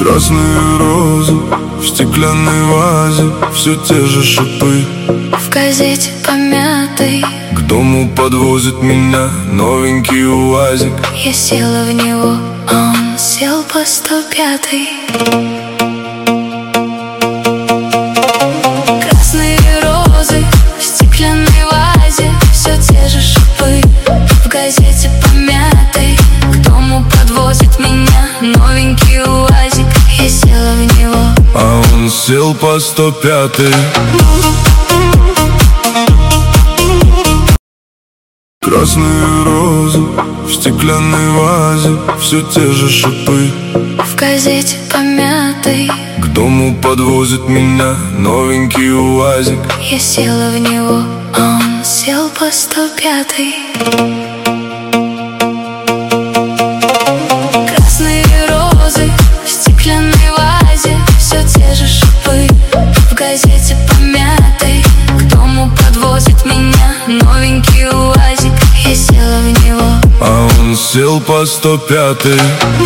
Красные розы в стеклянной вазе, все те же шипы. В газете помятой К дому подвозит меня новенький УАЗик. я села в него, а он сел по 105-й. Красные розы в стеклянной вазе, все те же шипы. В газете помятой к дому подвозит меня новенький УАЗик. Я села в него, А он сел по 105-й. Красные розы в стеклянной вазе, все те же шипы. в газете помятой К дому подвозит меня новенький УАЗик. я села в него, а он сел по 105-й. Красные розы в стеклянной вазе, все те же шипы. В газете помятой к дому подвозит меня новенький УАЗик. Я села в него, А он сел по 105-й.